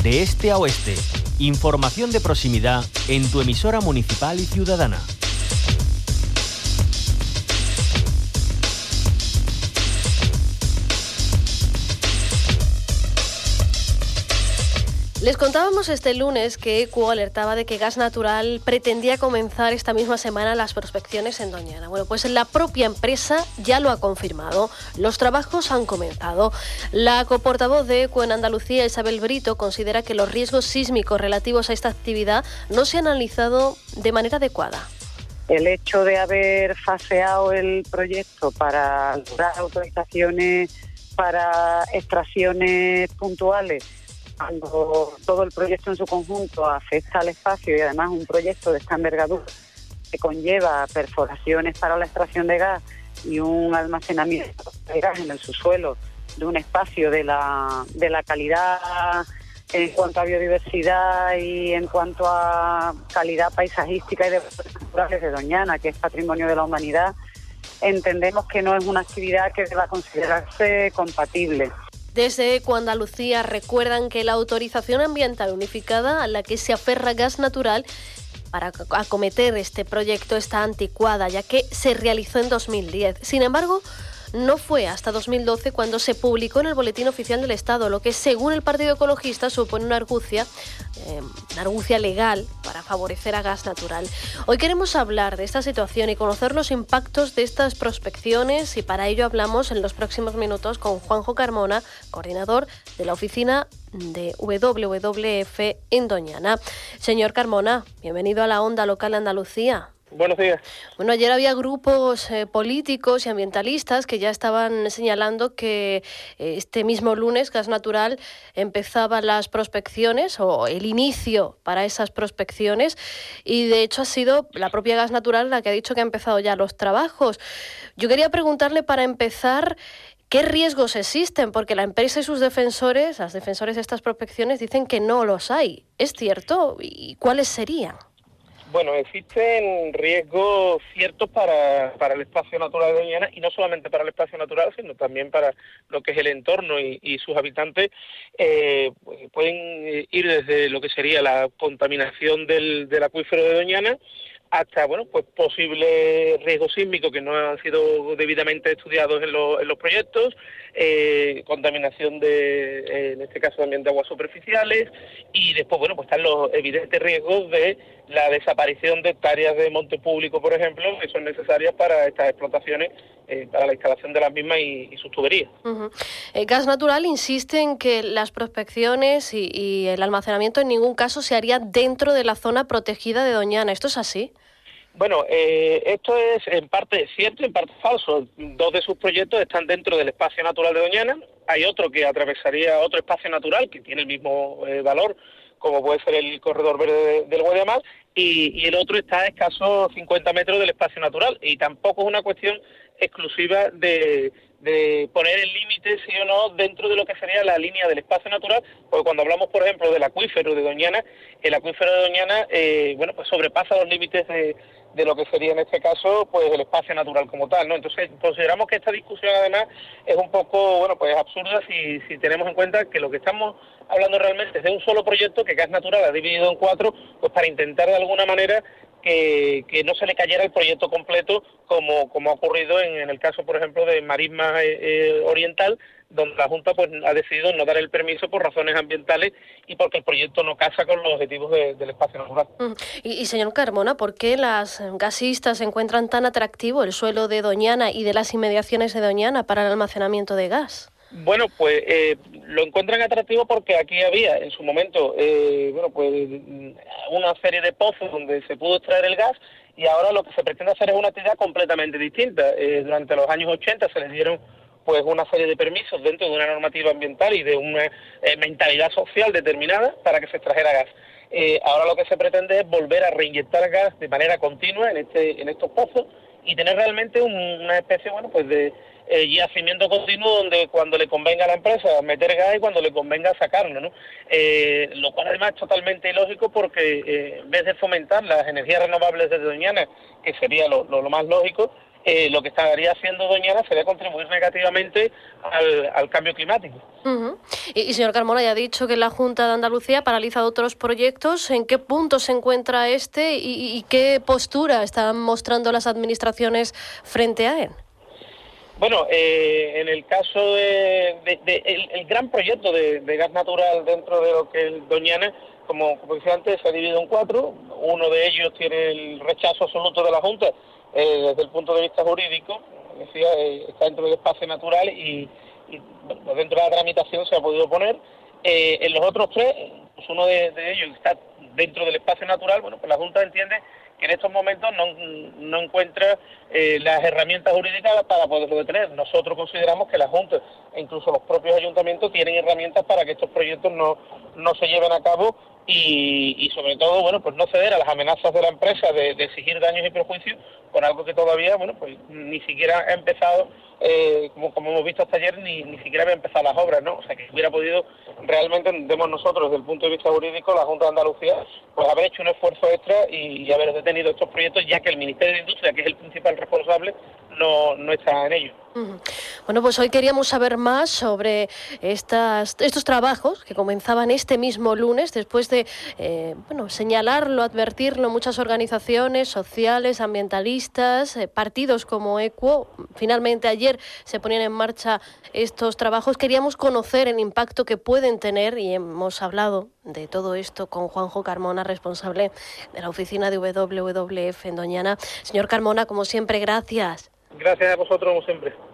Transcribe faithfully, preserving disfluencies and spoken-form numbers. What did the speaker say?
de este a oeste. Información de proximidad en tu emisora municipal y ciudadana. Les contábamos este lunes que ECUO alertaba de que Gas Natural pretendía comenzar esta misma semana las prospecciones en Doñana. Bueno, pues la propia empresa ya lo ha confirmado. Los trabajos han comenzado. La coportavoz de ECUO en Andalucía, Isabel Brito, considera que los riesgos sísmicos relativos a esta actividad no se han analizado de manera adecuada. El hecho de haber faseado el proyecto para lograr autorizaciones para extracciones puntuales, cuando todo el proyecto en su conjunto afecta al espacio y además un proyecto de esta envergadura que conlleva perforaciones para la extracción de gas y un almacenamiento de gas en el subsuelo de un espacio de la, de la calidad en cuanto a biodiversidad y en cuanto a calidad paisajística y de recursos naturales de Doñana, que es patrimonio de la humanidad, entendemos que no es una actividad que deba considerarse compatible. Desde ECUO Andalucía recuerdan que la autorización ambiental unificada a la que se aferra Gas Natural para acometer este proyecto está anticuada, ya que se realizó en dos mil diez. Sin embargo, no fue hasta dos mil doce cuando se publicó en el Boletín Oficial del Estado, lo que según el Partido Ecologista supone una argucia, eh, una argucia legal para favorecer a Gas Natural. Hoy queremos hablar de esta situación y conocer los impactos de estas prospecciones, y para ello hablamos en los próximos minutos con Juanjo Carmona, coordinador de la oficina de W W F en Doñana. Señor Carmona, bienvenido a la Onda Local de Andalucía. Buenos días. Bueno, ayer había grupos eh, políticos y ambientalistas que ya estaban señalando que eh, este mismo lunes Gas Natural empezaba las prospecciones o el inicio para esas prospecciones, y de hecho ha sido la propia Gas Natural la que ha dicho que ha empezado ya los trabajos. Yo quería preguntarle, para empezar, ¿qué riesgos existen? Porque la empresa y sus defensores, las defensores de estas prospecciones, dicen que no los hay. ¿Es cierto? ¿Y cuáles serían? Bueno, existen riesgos ciertos para, para el espacio natural de Doñana, y no solamente para el espacio natural, sino también para lo que es el entorno y, y sus habitantes. Eh, pueden ir desde lo que sería la contaminación del, del acuífero de Doñana hasta, bueno, pues posibles riesgos sísmicos que no han sido debidamente estudiados en, lo, en los proyectos, eh, contaminación de, eh, en este caso también de aguas superficiales, y después, bueno, pues están los evidentes riesgos de la desaparición de hectáreas de monte público, por ejemplo, que son necesarias para estas explotaciones, eh, para la instalación de las mismas y, y sus tuberías. Uh-huh. Eh, Gas Natural insiste en que las prospecciones y, y el almacenamiento en ningún caso se haría dentro de la zona protegida de Doñana. ¿Esto es así? Bueno, eh, esto es en parte cierto y en parte falso. Dos de sus proyectos están dentro del espacio natural de Doñana. Hay otro que atravesaría otro espacio natural que tiene el mismo eh, valor, como puede ser el corredor verde de, del Guadiamar, y, y el otro está a escasos cincuenta metros del espacio natural. Y tampoco es una cuestión exclusiva de, de poner el límite, sí o no, dentro de lo que sería la línea del espacio natural, porque cuando hablamos, por ejemplo, del acuífero de Doñana, el acuífero de Doñana, eh, bueno, pues sobrepasa los límites de, de lo que sería en este caso, pues el espacio natural como tal, ¿no? Entonces, consideramos que esta discusión, además, es un poco, bueno, pues absurda si, si tenemos en cuenta que lo que estamos hablando realmente es de un solo proyecto que Gas Natural ha dividido en cuatro, pues para intentar de alguna manera que, que no se le cayera el proyecto completo, como, como ha ocurrido en, en el caso, por ejemplo, de Marisma eh, Oriental, donde la Junta pues ha decidido no dar el permiso por razones ambientales y porque el proyecto no casa con los objetivos de, del espacio natural. Y, y señor Carmona, ¿por qué las gasistas encuentran tan atractivo el suelo de Doñana y de las inmediaciones de Doñana para el almacenamiento de gas? Bueno, pues eh, lo encuentran atractivo porque aquí había en su momento eh, bueno, pues una serie de pozos donde se pudo extraer el gas, y ahora lo que se pretende hacer es una actividad completamente distinta. Eh, durante los años ochenta se les dieron pues una serie de permisos dentro de una normativa ambiental y de una eh, mentalidad social determinada para que se extrajera gas. Eh, ahora lo que se pretende es volver a reinyectar gas de manera continua en este en estos pozos y tener realmente un, una especie, bueno, pues de Eh, yacimiento continuo donde cuando le convenga a la empresa meter gas y cuando le convenga sacarlo, ¿no? Eh, lo cual además es totalmente ilógico porque eh, en vez de fomentar las energías renovables desde Doñana, que sería lo, lo, lo más lógico, eh, lo que estaría haciendo Doñana sería contribuir negativamente al, al cambio climático. Uh-huh. Y, y señor Carmona, ya ha dicho que la Junta de Andalucía paraliza otros proyectos. ¿En qué punto se encuentra este y, y qué postura están mostrando las administraciones frente a él? Bueno, eh, en el caso de, de, de el, el gran proyecto de, de gas natural dentro de lo que es Doñana, como, como decía antes, se ha dividido en cuatro. Uno de ellos tiene el rechazo absoluto de la Junta eh, desde el punto de vista jurídico. Decía, eh, está dentro del espacio natural y, y bueno, dentro de la tramitación se ha podido poner. Eh, en los otros tres, pues uno de, de ellos está dentro del espacio natural. Bueno, pues la Junta entiende que en estos momentos no, no encuentra eh, las herramientas jurídicas para poderlo detener. Nosotros consideramos que la Junta e incluso los propios ayuntamientos tienen herramientas para que estos proyectos no, no se lleven a cabo y, y sobre todo, bueno, pues no ceder a las amenazas de la empresa de, de exigir daños y perjuicios con algo que todavía, bueno, pues ni siquiera ha empezado, eh, como, como hemos visto hasta ayer, ni, ni siquiera había empezado las obras, ¿no? O sea, que hubiera podido, realmente, entendemos nosotros, desde el punto de vista jurídico, la Junta de Andalucía, pues haber hecho un esfuerzo extra y, y haber detenido estos proyectos, ya que el Ministerio de Industria, que es el principal responsable, no, no está en ello. Uh-huh. Bueno, pues hoy queríamos saber más sobre estas, estos trabajos que comenzaban este mismo lunes, después de eh, bueno, señalarlo, advertirlo, muchas organizaciones sociales, ambientalistas, eh, partidos como EQUO. Finalmente ayer se ponían en marcha estos trabajos. Queríamos conocer el impacto que pueden tener y hemos hablado de todo esto con Juanjo Carmona, responsable de la oficina de doble u doble u doble u efe en Doñana. Señor Carmona, como siempre, gracias. Gracias a vosotros, como siempre.